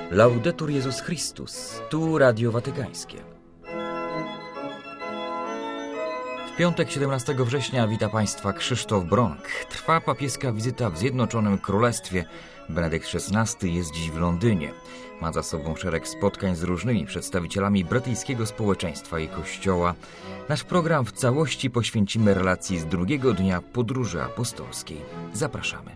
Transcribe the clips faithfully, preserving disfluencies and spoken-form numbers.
Laudetur Jezus Chrystus, tu Radio Watykańskie. W piątek siedemnastego września wita Państwa Krzysztof Bronk. Trwa papieska wizyta w Zjednoczonym Królestwie. Benedykt szesnasty jest dziś w Londynie. Ma za sobą szereg spotkań z różnymi przedstawicielami brytyjskiego społeczeństwa i kościoła. Nasz program w całości poświęcimy relacji z drugiego dnia podróży apostolskiej. Zapraszamy.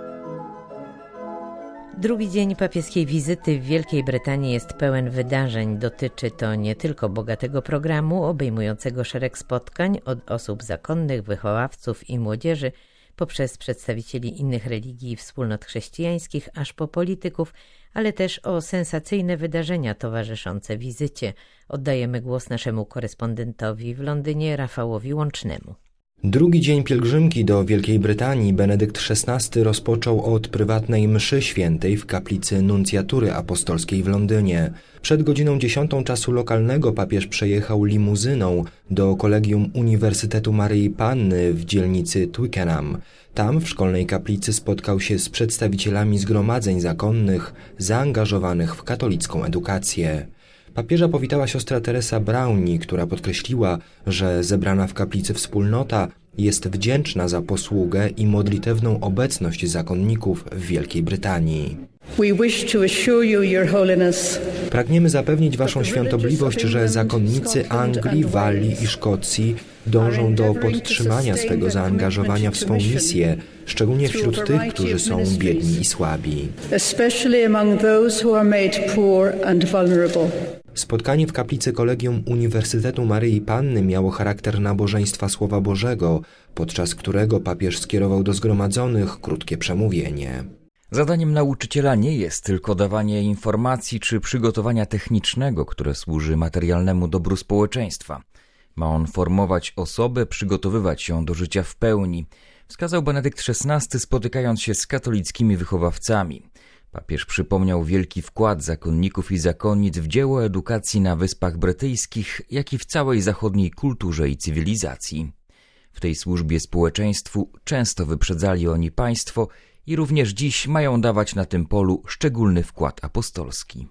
Drugi dzień papieskiej wizyty w Wielkiej Brytanii jest pełen wydarzeń. Dotyczy to nie tylko bogatego programu obejmującego szereg spotkań od osób zakonnych, wychowawców i młodzieży, poprzez przedstawicieli innych religii i wspólnot chrześcijańskich, aż po polityków, ale też o sensacyjne wydarzenia towarzyszące wizycie. Oddajemy głos naszemu korespondentowi w Londynie, Rafałowi Łącznemu. Drugi dzień pielgrzymki do Wielkiej Brytanii Benedykt szesnasty rozpoczął od prywatnej mszy świętej w kaplicy Nuncjatury Apostolskiej w Londynie. Przed godziną dziesiątą czasu lokalnego papież przejechał limuzyną do Kolegium Uniwersytetu Maryi Panny w dzielnicy Twickenham. Tam w szkolnej kaplicy spotkał się z przedstawicielami zgromadzeń zakonnych zaangażowanych w katolicką edukację. Papieża powitała siostra Teresa Brownie, która podkreśliła, że zebrana w kaplicy wspólnota jest wdzięczna za posługę i modlitewną obecność zakonników w Wielkiej Brytanii. Pragniemy zapewnić Waszą świątobliwość, że zakonnicy Anglii, Walii i Szkocji dążą do podtrzymania swego zaangażowania w swą misję, szczególnie wśród tych, którzy są biedni i słabi. Spotkanie w kaplicy Kolegium Uniwersytetu Maryi Panny miało charakter nabożeństwa Słowa Bożego, podczas którego papież skierował do zgromadzonych krótkie przemówienie. Zadaniem nauczyciela nie jest tylko dawanie informacji czy przygotowania technicznego, które służy materialnemu dobru społeczeństwa. Ma on formować osobę, przygotowywać ją do życia w pełni, wskazał Benedykt szesnasty, spotykając się z katolickimi wychowawcami. Papież przypomniał wielki wkład zakonników i zakonnic w dzieło edukacji na Wyspach Brytyjskich, jak i w całej zachodniej kulturze i cywilizacji. W tej służbie społeczeństwu często wyprzedzali oni państwo i również dziś mają dawać na tym polu szczególny wkład apostolski.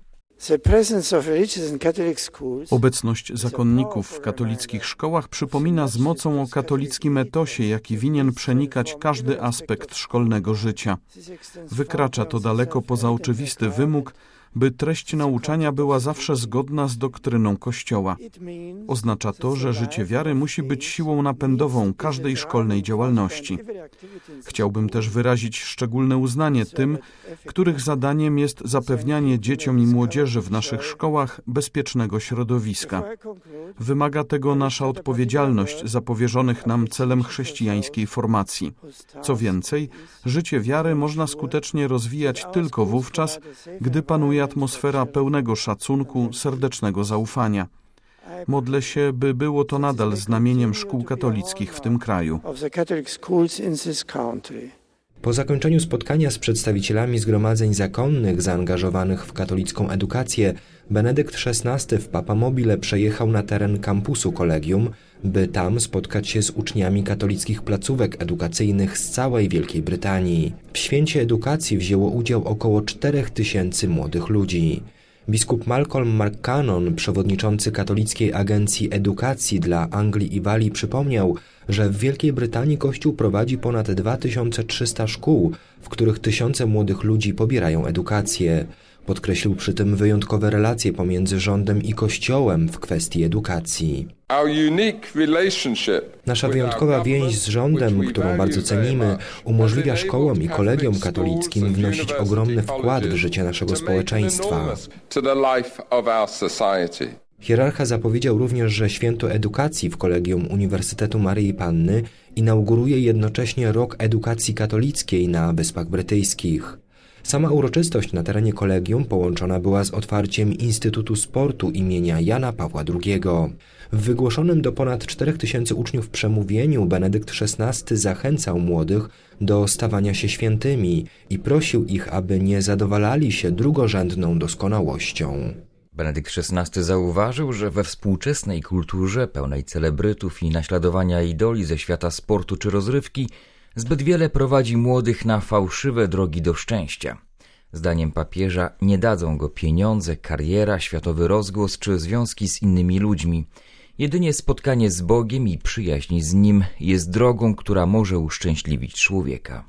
Obecność zakonników w katolickich szkołach przypomina z mocą o katolickim etosie, jaki winien przenikać każdy aspekt szkolnego życia. Wykracza to daleko poza oczywisty wymóg, by treść nauczania była zawsze zgodna z doktryną Kościoła. Oznacza to, że życie wiary musi być siłą napędową każdej szkolnej działalności. Chciałbym też wyrazić szczególne uznanie tym, których zadaniem jest zapewnianie dzieciom i młodzieży w naszych szkołach bezpiecznego środowiska. Wymaga tego nasza odpowiedzialność za powierzonych nam celem chrześcijańskiej formacji. Co więcej, życie wiary można skutecznie rozwijać tylko wówczas, gdy panuje atmosfera pełnego szacunku, serdecznego zaufania. Modlę się, by było to nadal znamieniem szkół katolickich w tym kraju. Po zakończeniu spotkania z przedstawicielami zgromadzeń zakonnych zaangażowanych w katolicką edukację, Benedykt szesnasty w Papamobile przejechał na teren kampusu kolegium, by tam spotkać się z uczniami katolickich placówek edukacyjnych z całej Wielkiej Brytanii. W święcie edukacji wzięło udział około czterech tysięcy młodych ludzi. Biskup Malcolm McCannon, przewodniczący Katolickiej Agencji Edukacji dla Anglii i Walii, przypomniał, że w Wielkiej Brytanii Kościół prowadzi ponad dwa tysiące trzysta szkół, w których tysiące młodych ludzi pobierają edukację. Podkreślił przy tym wyjątkowe relacje pomiędzy rządem i Kościołem w kwestii edukacji. Nasza wyjątkowa więź z rządem, którą bardzo cenimy, umożliwia szkołom i kolegiom katolickim wnosić ogromny wkład w życie naszego społeczeństwa. Hierarcha zapowiedział również, że święto edukacji w Kolegium Uniwersytetu Maryi Panny inauguruje jednocześnie rok edukacji katolickiej na Wyspach Brytyjskich. Sama uroczystość na terenie kolegium połączona była z otwarciem Instytutu Sportu imienia Jana Pawła drugiego. W wygłoszonym do ponad czterech tysięcy uczniów przemówieniu Benedykt szesnasty zachęcał młodych do stawania się świętymi i prosił ich, aby nie zadowalali się drugorzędną doskonałością. Benedykt szesnasty zauważył, że we współczesnej kulturze pełnej celebrytów i naśladowania idoli ze świata sportu czy rozrywki zbyt wiele prowadzi młodych na fałszywe drogi do szczęścia. Zdaniem papieża nie dadzą go pieniądze, kariera, światowy rozgłos czy związki z innymi ludźmi. Jedynie spotkanie z Bogiem i przyjaźń z Nim jest drogą, która może uszczęśliwić człowieka.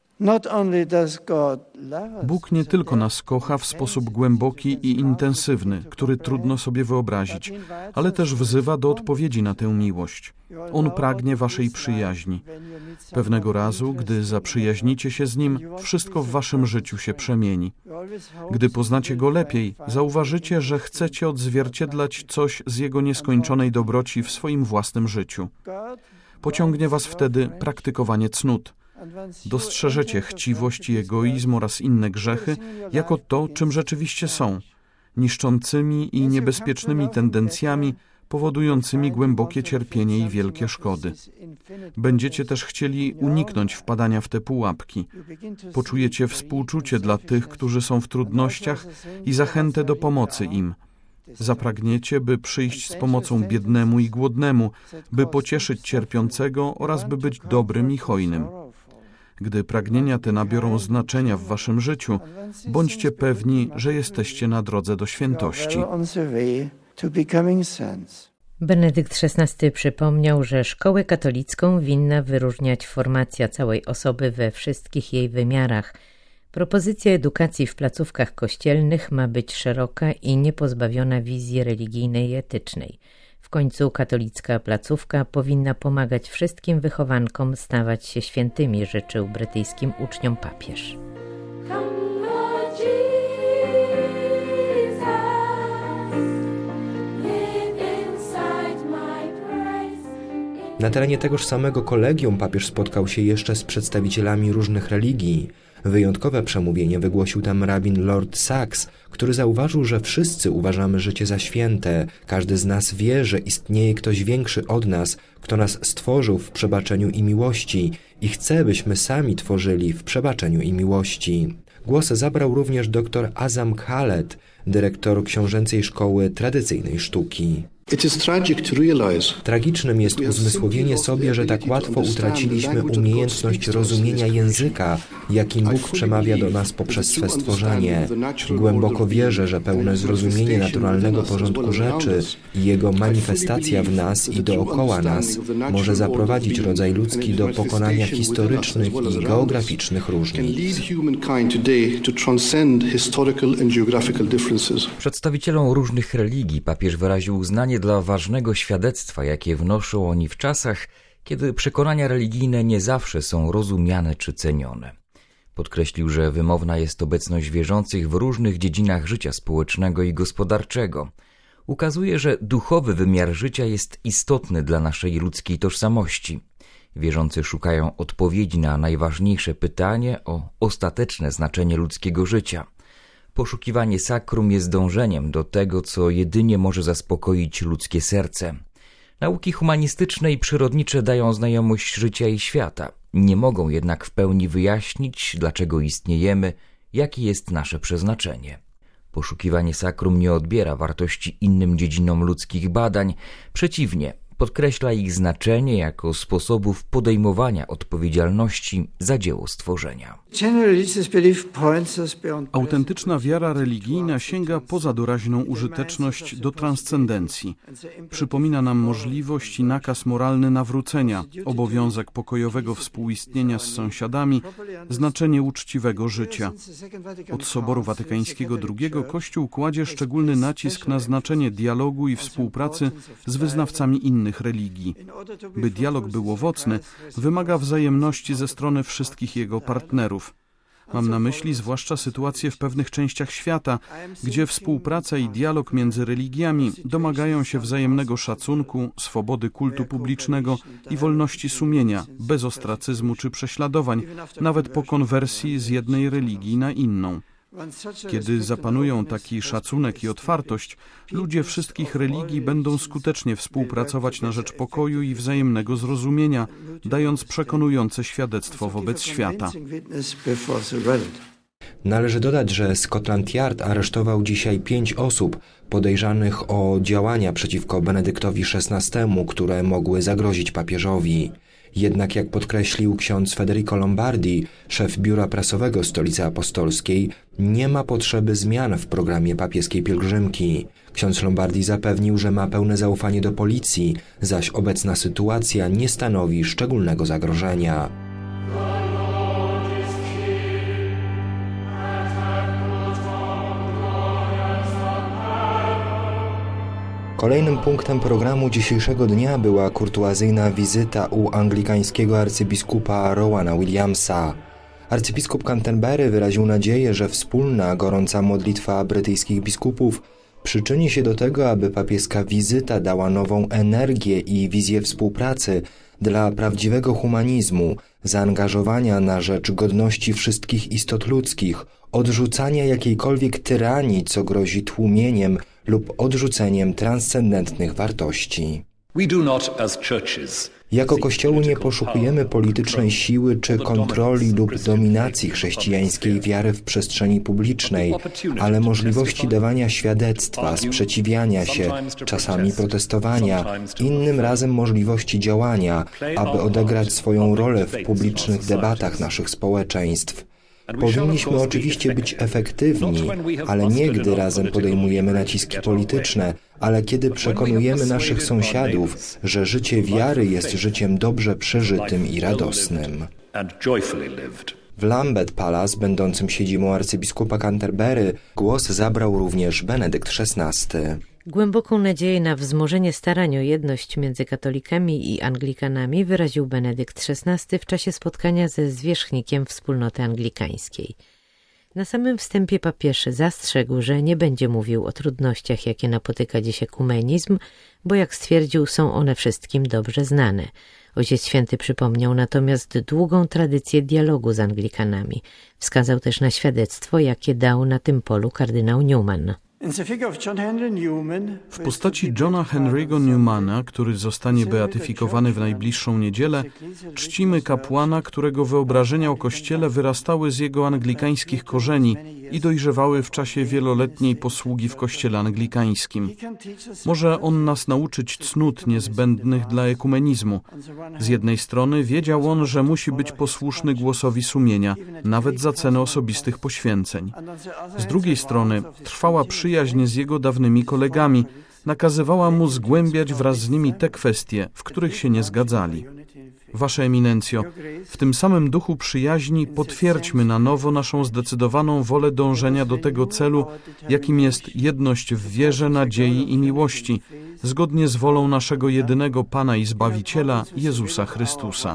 Bóg nie tylko nas kocha w sposób głęboki i intensywny, który trudno sobie wyobrazić, ale też wzywa do odpowiedzi na tę miłość. On pragnie waszej przyjaźni. Pewnego razu, gdy zaprzyjaźnicie się z Nim, wszystko w waszym życiu się przemieni. Gdy poznacie Go lepiej, zauważycie, że chcecie odzwierciedlać coś z Jego nieskończonej dobroci w swoim własnym życiu. Pociągnie was wtedy praktykowanie cnót. Dostrzeżecie chciwość i egoizm oraz inne grzechy jako to, czym rzeczywiście są, niszczącymi i niebezpiecznymi tendencjami powodującymi głębokie cierpienie i wielkie szkody. Będziecie też chcieli uniknąć wpadania w te pułapki. Poczujecie współczucie dla tych, którzy są w trudnościach i zachętę do pomocy im. Zapragniecie, by przyjść z pomocą biednemu i głodnemu, by pocieszyć cierpiącego oraz by być dobrym i hojnym. Gdy pragnienia te nabiorą znaczenia w waszym życiu, bądźcie pewni, że jesteście na drodze do świętości. Benedykt szesnasty przypomniał, że szkołę katolicką winna wyróżniać formacja całej osoby we wszystkich jej wymiarach. Propozycja edukacji w placówkach kościelnych ma być szeroka i niepozbawiona wizji religijnej i etycznej. W końcu katolicka placówka powinna pomagać wszystkim wychowankom stawać się świętymi, życzył brytyjskim uczniom papież. Na terenie tegoż samego kolegium papież spotkał się jeszcze z przedstawicielami różnych religii. Wyjątkowe przemówienie wygłosił tam rabin Lord Sachs, który zauważył, że wszyscy uważamy życie za święte. Każdy z nas wie, że istnieje ktoś większy od nas, kto nas stworzył w przebaczeniu i miłości i chce, byśmy sami tworzyli w przebaczeniu i miłości. Głos zabrał również dr Azam Khaled, dyrektor Książęcej Szkoły Tradycyjnej Sztuki. Tragicznym jest uzmysłowienie sobie, że tak łatwo utraciliśmy umiejętność rozumienia języka, jakim Bóg przemawia do nas poprzez swe stworzenie. Głęboko wierzę, że pełne zrozumienie naturalnego porządku rzeczy i jego manifestacja w nas i dookoła nas może zaprowadzić rodzaj ludzki do pokonania historycznych i geograficznych różnic. Przedstawicielom różnych religii papież wyraził uznanie dla ważnego świadectwa, jakie wnoszą oni w czasach, kiedy przekonania religijne nie zawsze są rozumiane czy cenione. Podkreślił, że wymowna jest obecność wierzących w różnych dziedzinach życia społecznego i gospodarczego. Ukazuje, że duchowy wymiar życia jest istotny dla naszej ludzkiej tożsamości. Wierzący szukają odpowiedzi na najważniejsze pytanie o ostateczne znaczenie ludzkiego życia. Poszukiwanie sakrum jest dążeniem do tego, co jedynie może zaspokoić ludzkie serce. Nauki humanistyczne i przyrodnicze dają znajomość życia i świata. Nie mogą jednak w pełni wyjaśnić, dlaczego istniejemy, jakie jest nasze przeznaczenie. Poszukiwanie sakrum nie odbiera wartości innym dziedzinom ludzkich badań. Przeciwnie, podkreśla ich znaczenie jako sposobów podejmowania odpowiedzialności za dzieło stworzenia. Autentyczna wiara religijna sięga poza doraźną użyteczność do transcendencji. Przypomina nam możliwość i nakaz moralny nawrócenia, obowiązek pokojowego współistnienia z sąsiadami, znaczenie uczciwego życia. Od Soboru Watykańskiego drugiego Kościół kładzie szczególny nacisk na znaczenie dialogu i współpracy z wyznawcami innych religii. By dialog był owocny, wymaga wzajemności ze strony wszystkich jego partnerów. Mam na myśli zwłaszcza sytuacje w pewnych częściach świata, gdzie współpraca i dialog między religiami domagają się wzajemnego szacunku, swobody kultu publicznego i wolności sumienia, bez ostracyzmu czy prześladowań, nawet po konwersji z jednej religii na inną. Kiedy zapanują taki szacunek i otwartość, ludzie wszystkich religii będą skutecznie współpracować na rzecz pokoju i wzajemnego zrozumienia, dając przekonujące świadectwo wobec świata. Należy dodać, że Scotland Yard aresztował dzisiaj pięć osób podejrzanych o działania przeciwko Benedyktowi szesnastemu, które mogły zagrozić papieżowi. Jednak jak podkreślił ksiądz Federico Lombardi, szef biura prasowego Stolicy Apostolskiej, nie ma potrzeby zmian w programie papieskiej pielgrzymki. Ksiądz Lombardi zapewnił, że ma pełne zaufanie do policji, zaś obecna sytuacja nie stanowi szczególnego zagrożenia. Kolejnym punktem programu dzisiejszego dnia była kurtuazyjna wizyta u anglikańskiego arcybiskupa Rowana Williamsa. Arcybiskup Canterbury wyraził nadzieję, że wspólna, gorąca modlitwa brytyjskich biskupów przyczyni się do tego, aby papieska wizyta dała nową energię i wizję współpracy dla prawdziwego humanizmu, zaangażowania na rzecz godności wszystkich istot ludzkich, odrzucania jakiejkolwiek tyranii, co grozi tłumieniem lub odrzuceniem transcendentnych wartości. Jako Kościoły nie poszukujemy politycznej siły czy kontroli lub dominacji chrześcijańskiej wiary w przestrzeni publicznej, ale możliwości dawania świadectwa, sprzeciwiania się, czasami protestowania, innym razem możliwości działania, aby odegrać swoją rolę w publicznych debatach naszych społeczeństw. Powinniśmy oczywiście być efektywni, ale nie gdy razem podejmujemy naciski polityczne, ale kiedy przekonujemy naszych sąsiadów, że życie wiary jest życiem dobrze przeżytym i radosnym. W Lambeth Palace, będącym siedzibą arcybiskupa Canterbury, głos zabrał również Benedykt szesnasty. Głęboką nadzieję na wzmożenie starań o jedność między katolikami i anglikanami wyraził Benedykt szesnasty w czasie spotkania ze zwierzchnikiem wspólnoty anglikańskiej. Na samym wstępie papież zastrzegł, że nie będzie mówił o trudnościach, jakie napotyka dziś ekumenizm, bo jak stwierdził, są one wszystkim dobrze znane. Ojciec Święty przypomniał natomiast długą tradycję dialogu z Anglikanami. Wskazał też na świadectwo, jakie dał na tym polu kardynał Newman. W postaci Johna Henry'ego Newmana, który zostanie beatyfikowany w najbliższą niedzielę, czcimy kapłana, którego wyobrażenia o Kościele wyrastały z jego anglikańskich korzeni i dojrzewały w czasie wieloletniej posługi w Kościele anglikańskim. Może on nas nauczyć cnót niezbędnych dla ekumenizmu. Z jednej strony wiedział on, że musi być posłuszny głosowi sumienia, nawet za cenę osobistych poświęceń. Z drugiej strony trwała przyjaźń z jego dawnymi kolegami, nakazywała mu zgłębiać wraz z nimi te kwestie, w których się nie zgadzali. Wasza Eminencjo, w tym samym duchu przyjaźni potwierdźmy na nowo naszą zdecydowaną wolę dążenia do tego celu, jakim jest jedność w wierze, nadziei i miłości, zgodnie z wolą naszego jedynego Pana i Zbawiciela, Jezusa Chrystusa.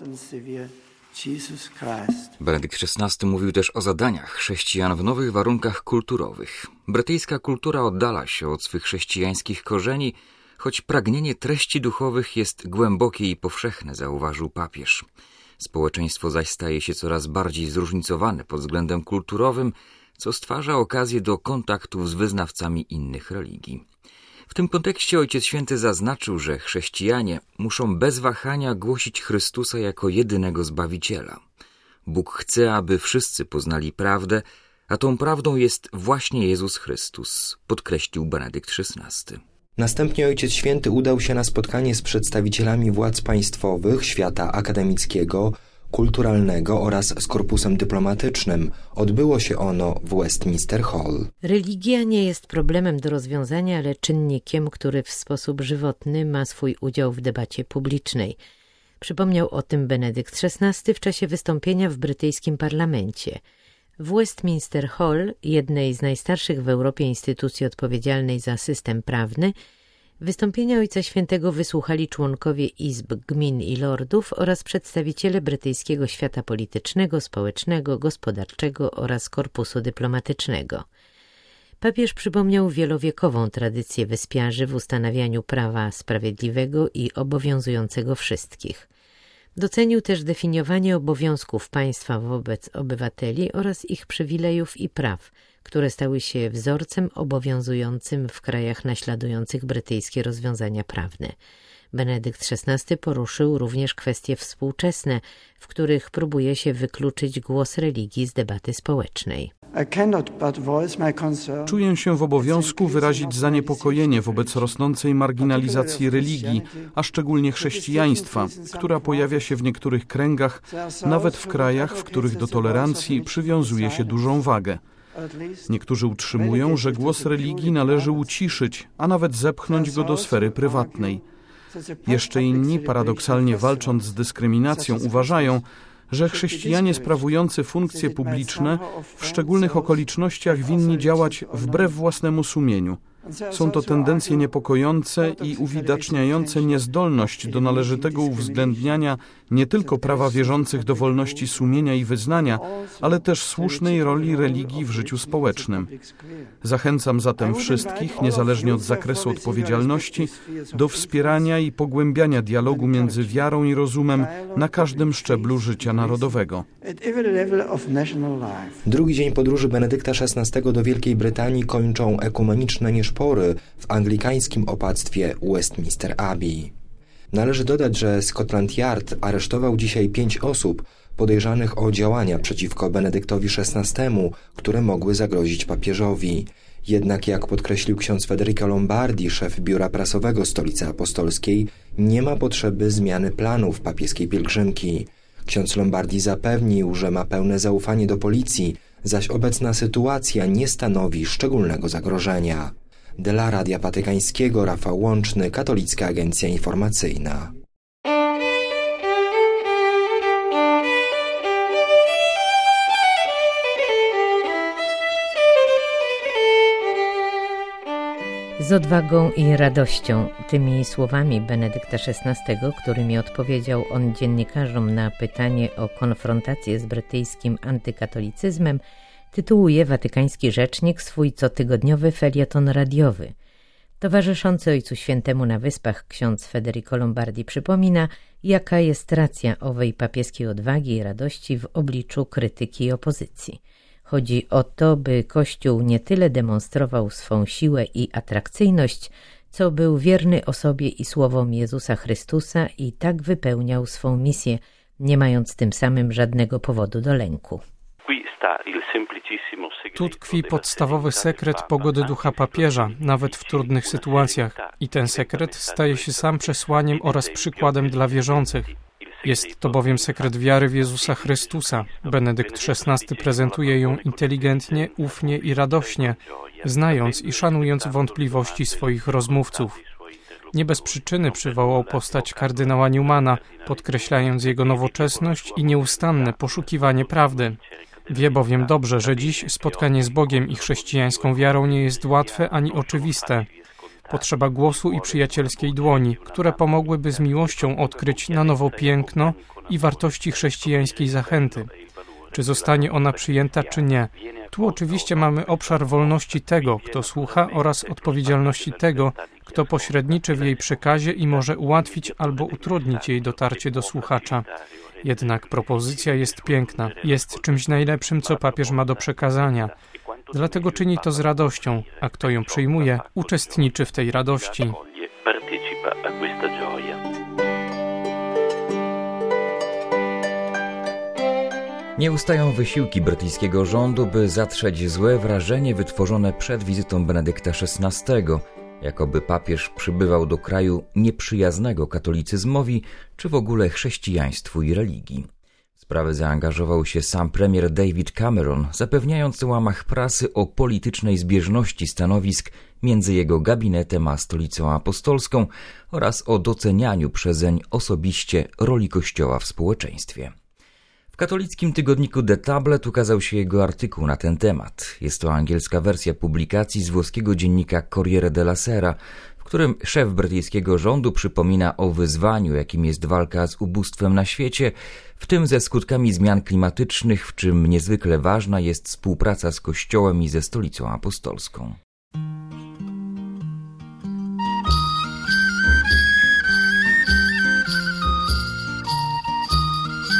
Benedykt szesnasty mówił też o zadaniach chrześcijan w nowych warunkach kulturowych. Brytyjska kultura oddala się od swych chrześcijańskich korzeni, choć pragnienie treści duchowych jest głębokie i powszechne, zauważył papież. Społeczeństwo zaś staje się coraz bardziej zróżnicowane pod względem kulturowym, co stwarza okazję do kontaktów z wyznawcami innych religii. W tym kontekście Ojciec Święty zaznaczył, że chrześcijanie muszą bez wahania głosić Chrystusa jako jedynego Zbawiciela. Bóg chce, aby wszyscy poznali prawdę, a tą prawdą jest właśnie Jezus Chrystus, podkreślił Benedykt szesnasty. Następnie Ojciec Święty udał się na spotkanie z przedstawicielami władz państwowych, świata akademickiego, kulturalnego oraz z korpusem dyplomatycznym. Odbyło się ono w Westminster Hall. Religia nie jest problemem do rozwiązania, ale czynnikiem, który w sposób żywotny ma swój udział w debacie publicznej. Przypomniał o tym Benedykt szesnasty w czasie wystąpienia w brytyjskim parlamencie. W Westminster Hall, jednej z najstarszych w Europie instytucji odpowiedzialnej za system prawny, wystąpienia Ojca Świętego wysłuchali członkowie izb gmin i lordów oraz przedstawiciele brytyjskiego świata politycznego, społecznego, gospodarczego oraz korpusu dyplomatycznego. Papież przypomniał wielowiekową tradycję wyspiarzy w ustanawianiu prawa sprawiedliwego i obowiązującego wszystkich. Docenił też definiowanie obowiązków państwa wobec obywateli oraz ich przywilejów i praw, które stały się wzorcem obowiązującym w krajach naśladujących brytyjskie rozwiązania prawne. Benedykt szesnasty poruszył również kwestie współczesne, w których próbuje się wykluczyć głos religii z debaty społecznej. Czuję się w obowiązku wyrazić zaniepokojenie wobec rosnącej marginalizacji religii, a szczególnie chrześcijaństwa, która pojawia się w niektórych kręgach, nawet w krajach, w których do tolerancji przywiązuje się dużą wagę. Niektórzy utrzymują, że głos religii należy uciszyć, a nawet zepchnąć go do sfery prywatnej. Jeszcze inni, paradoksalnie walcząc z dyskryminacją, uważają, że chrześcijanie sprawujący funkcje publiczne w szczególnych okolicznościach winni działać wbrew własnemu sumieniu. Są to tendencje niepokojące i uwidaczniające niezdolność do należytego uwzględniania nie tylko prawa wierzących do wolności sumienia i wyznania, ale też słusznej roli religii w życiu społecznym. Zachęcam zatem wszystkich, niezależnie od zakresu odpowiedzialności, do wspierania i pogłębiania dialogu między wiarą i rozumem na każdym szczeblu życia narodowego. Drugi dzień podróży Benedykta szesnastego do Wielkiej Brytanii kończą ekumeniczne nieszpory w anglikańskim opactwie Westminster Abbey. Należy dodać, że Scotland Yard aresztował dzisiaj pięć osób podejrzanych o działania przeciwko Benedyktowi szesnastemu, które mogły zagrozić papieżowi. Jednak, jak podkreślił ksiądz Federico Lombardi, szef biura prasowego Stolicy Apostolskiej, nie ma potrzeby zmiany planów papieskiej pielgrzymki. Ksiądz Lombardi zapewnił, że ma pełne zaufanie do policji, zaś obecna sytuacja nie stanowi szczególnego zagrożenia. Dla Radia Watykańskiego Rafał Łączny, Katolicka Agencja Informacyjna. Z odwagą i radością, tymi słowami Benedykta szesnastego, którymi odpowiedział on dziennikarzom na pytanie o konfrontację z brytyjskim antykatolicyzmem, tytułuje watykański rzecznik swój cotygodniowy felieton radiowy. Towarzyszący Ojcu Świętemu na Wyspach ksiądz Federico Lombardi przypomina, jaka jest racja owej papieskiej odwagi i radości w obliczu krytyki i opozycji. Chodzi o to, by Kościół nie tyle demonstrował swą siłę i atrakcyjność, co był wierny osobie i słowom Jezusa Chrystusa i tak wypełniał swą misję, nie mając tym samym żadnego powodu do lęku. Tu tkwi podstawowy sekret pogody ducha papieża, nawet w trudnych sytuacjach. I ten sekret staje się sam przesłaniem oraz przykładem dla wierzących. Jest to bowiem sekret wiary w Jezusa Chrystusa. Benedykt szesnasty prezentuje ją inteligentnie, ufnie i radośnie, znając i szanując wątpliwości swoich rozmówców. Nie bez przyczyny przywołał postać kardynała Newmana, podkreślając jego nowoczesność i nieustanne poszukiwanie prawdy. Wie bowiem dobrze, że dziś spotkanie z Bogiem i chrześcijańską wiarą nie jest łatwe ani oczywiste. Potrzeba głosu i przyjacielskiej dłoni, które pomogłyby z miłością odkryć na nowo piękno i wartości chrześcijańskiej zachęty. Czy zostanie ona przyjęta, czy nie? Tu oczywiście mamy obszar wolności tego, kto słucha, oraz odpowiedzialności tego, kto pośredniczy w jej przekazie i może ułatwić albo utrudnić jej dotarcie do słuchacza. Jednak propozycja jest piękna, jest czymś najlepszym, co papież ma do przekazania. Dlatego czyni to z radością, a kto ją przyjmuje, uczestniczy w tej radości. Nie ustają wysiłki brytyjskiego rządu, by zatrzeć złe wrażenie wytworzone przed wizytą Benedykta szesnastego, jakoby papież przybywał do kraju nieprzyjaznego katolicyzmowi czy w ogóle chrześcijaństwu i religii. W sprawę zaangażował się sam premier David Cameron, zapewniając w łamach prasy o politycznej zbieżności stanowisk między jego gabinetem a Stolicą Apostolską oraz o docenianiu przezeń osobiście roli Kościoła w społeczeństwie. W katolickim tygodniku The Tablet ukazał się jego artykuł na ten temat. Jest to angielska wersja publikacji z włoskiego dziennika Corriere della Sera, w którym szef brytyjskiego rządu przypomina o wyzwaniu, jakim jest walka z ubóstwem na świecie, w tym ze skutkami zmian klimatycznych, w czym niezwykle ważna jest współpraca z Kościołem i ze Stolicą Apostolską.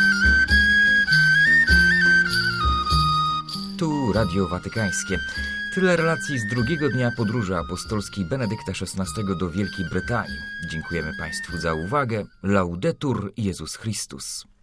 Tu Radio Watykańskie. Tyle relacji z drugiego dnia podróży apostolskiej Benedykta szesnastego do Wielkiej Brytanii. Dziękujemy Państwu za uwagę. Laudetur Jezus Chrystus.